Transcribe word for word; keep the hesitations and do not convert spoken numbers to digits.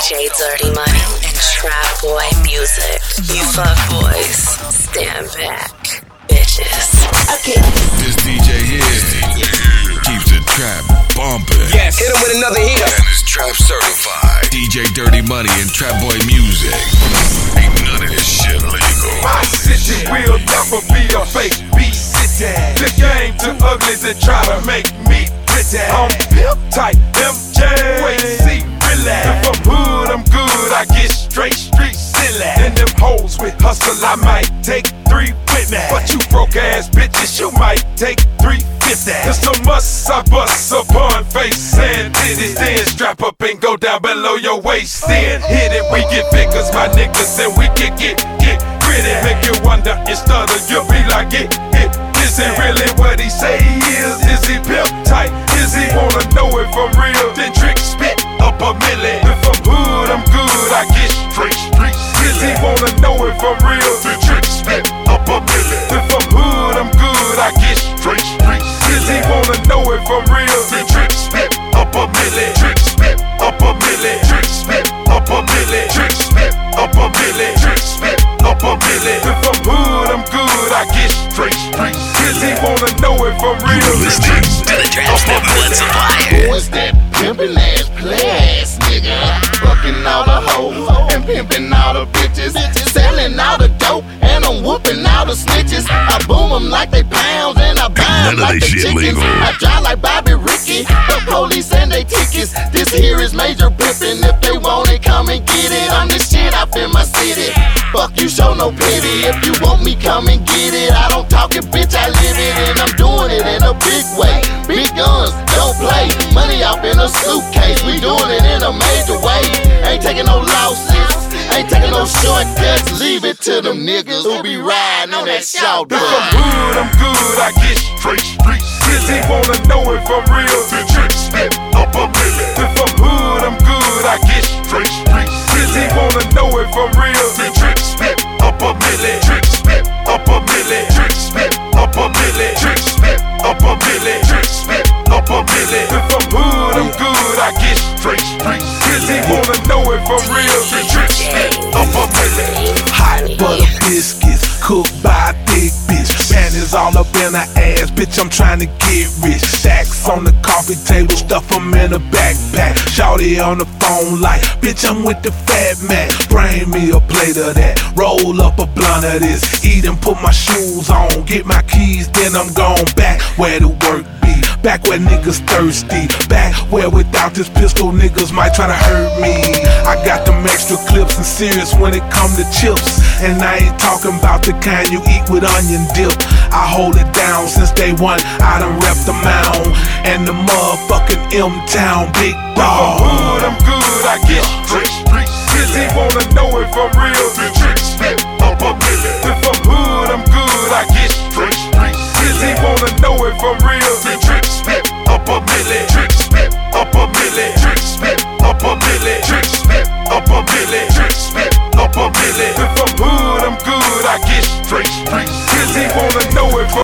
J Dirty Money and Trap Boy Music. You fuck boys, stand back, bitches. Okay. This D J here keeps the trap bumping. Yes, hit him with another heater. And it's trap certified. D J Dirty Money and Trap Boy Music. Ain't none of this shit legal. My city will never be a fake beat city. The game too ugly to try to make me pretty. I'm pimp type M J. Wait, see, relax. If I'm hood, I'm good. I get straight street silly. And them hoes with hustle, I might take three with me. But you broke ass bitches, you might take three fifty. It's a must, I bust upon face and titties. Then strap up and go down below your waist. Then hit it, we get figures, my niggas, and we can get, get gritty. Make you wonder and stutter, you'll be like, it, it. Is it really what he say he is? Is he pimp tight? Is he wanna know if I'm real? Then trick spit up a milli. If I'm hood, I'm good, I get straight street. Is he wanna know if I'm real? Then trick spit up a milli. If I'm hood, I'm good, I get straight street. Is he wanna know if I'm real? Then trick spit up a milli. Trick spit up a milli. Trick spit up a milli. Trick spit up a milli. Trick spit up a milli. If I'm hood, I'm good, I get straight street. Is he wanna know if I'm real? You're listening to the Trap's number one supplier. Who is that pimpin' ass, play ass nigga? Fucking all the hoes and pimpin' all the bitches, selling all the dope and I'm whooping all the snitches. I boom them like they pounds and I buy them like they chickens. I drive like Bobby Ricky, the police and they tickets. This here is major pimpin'. If they want it, come and get it. I'm the shit up in my city. Fuck you, show no pity. If you want me, come and get it. I don't talk it, bitch, I live it, and I'm doing it in a big way. Big guns, don't play. Money out in a suitcase. We doing it in a major way. Ain't taking no losses. Ain't taking no shortcuts. Leave it to them niggas who be riding on that short bus. If I'm hood, I'm good. I get straight street. Does he wanna know if I'm real? Then trick spit up a milli. If I'm hood, I'm good. I get straight street. Does he wanna know if I'm real? Then trick spit up a milli. Trick spit up a milli. Trick spit up a milli. Trick spit up a milli. Trick spit up a milli. If I'm hood, I'm good. I get straight street. Does he wanna know if I'm real? Then trick spit up a milli. Hot butter biscuits, cooked by a thick bitch. Panties all up in her ass, bitch, I'm trying to get rich. Stacks on the coffee table, stuff them in a backpack. Shawty on the phone like, bitch, I'm with the fat man. Bring me a plate of that, roll up a blunt of this. Eat and put my shoes on, get my keys, then I'm gone back where the work be. Back where niggas thirsty, back where without this pistol niggas might try to hurt me. I got them extra clips and serious when it come to chips. And I ain't talking about the kind you eat with onion dip. I hold it down since day one, I done rep the mound. And the motherfucking M-Town big dog. If I'm hood, I'm good, I get straight street. Does he wanna know if I'm real? Then trick spit up a milli. If I'm hood, I'm good, I get straight street. Does he wanna know if I'm real? Then trick spit up a milli. Trick